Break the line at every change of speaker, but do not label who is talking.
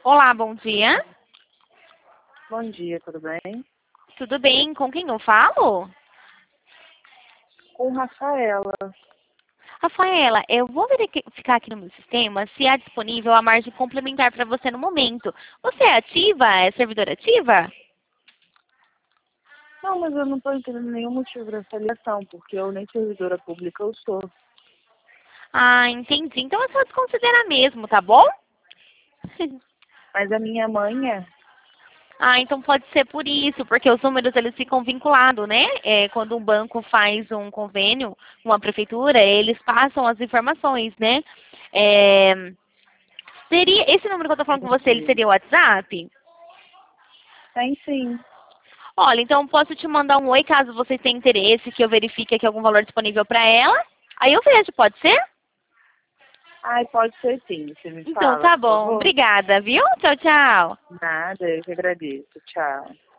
Olá, bom dia.
Bom dia, tudo bem?
Tudo bem? Com quem eu falo?
Com Rafaela.
Rafaela, eu vou verificar aqui no meu sistema se há disponível a margem complementar para você no momento. Você é ativa? É servidora ativa?
Não, mas eu não estou entendendo nenhum motivo dessa ligação, porque eu nem servidora pública eu sou.
Ah, entendi. Então é só desconsiderar mesmo, tá bom?
Mas a minha mãe é.
Ah, então pode ser por isso, porque os números eles ficam vinculados, né? Quando um banco faz um convênio com a prefeitura, eles passam as informações, né? É, seria esse número que eu tô falando com você, ele
Entendi.
seria o WhatsApp?
Tem sim.
Olha, então posso te mandar um oi caso vocês tenham interesse, que eu verifique aqui algum valor disponível para ela. Aí eu vejo, pode ser?
Ai, pode ser sim. Você me
Então
fala,
tá
por
bom.
favor?
Obrigada, viu? Tchau, tchau.
Nada, eu que agradeço. Tchau.